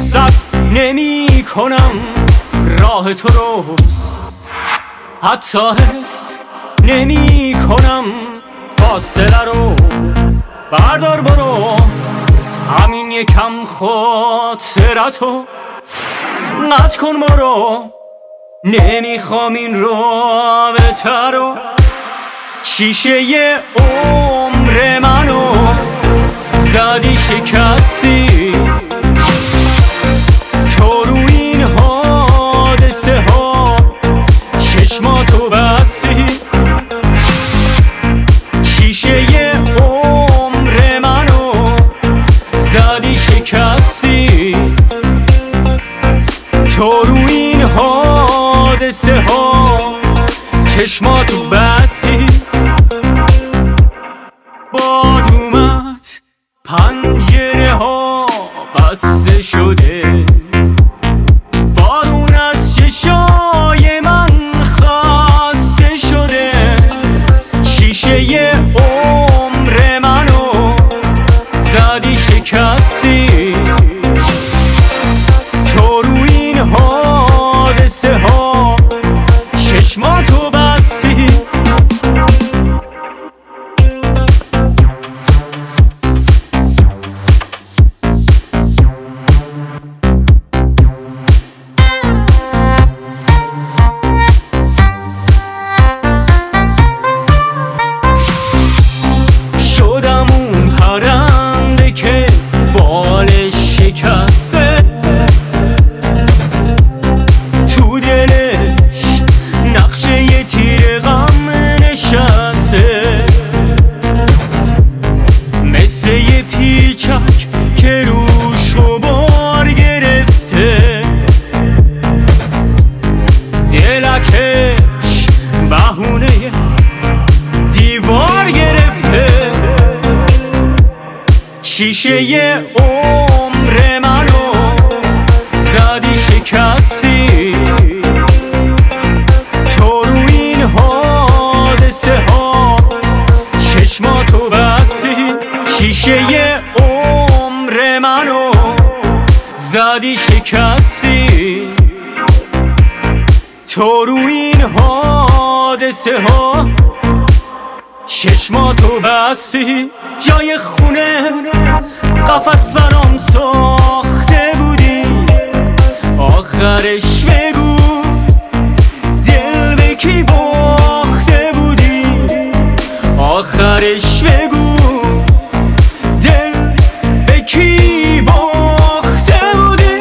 رد نمی کنم راه تو رو، حتی حس نمی کنم فاصله رو. بردار برو همین یکم خاطرتو قطع کن برو، نمیخوام این رابطه رو. شیشه ی عمر منو زدی شکستی، تو رو این حادثه ها چشماتو بستی. شیشه ی عمر منو زدی شکستی، تو رو این حادثه ها چشماتو بستی. باد اومد پنجره ها بسته شده، بارون از چشای من خسته شده. شیشه ی عمر منو زدی شکستی، تو رو این حادثه ها چشماتو بستی. شدم اون پرنده که بالش شکسته، تو دلش نقشه یه تیر غم نشسته، مثل یه پیچک که روشو بار گرفته. دلکش بهونه دیوار گرفته. شیشه ی عمر منو زدی شکستی، تو رو این حادثه ها چشماتو بستی. شیشه ی عمر منو زدی شکستی، تو رو این حادثه ها چشماتو بستی. جای خونه قفس برام ساخته بودی، آخرش بگو دل به کی باخته بودی. آخرش بگو دل به کی باخته بودی.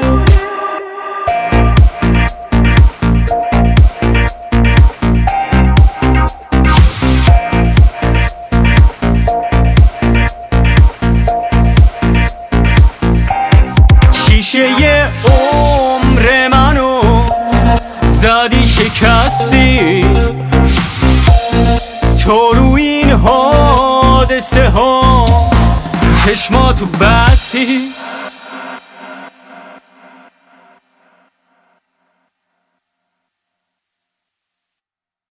شیشه ی عمر منو زدی شکستی، تو رو این حادثه ها چشماتو بستی.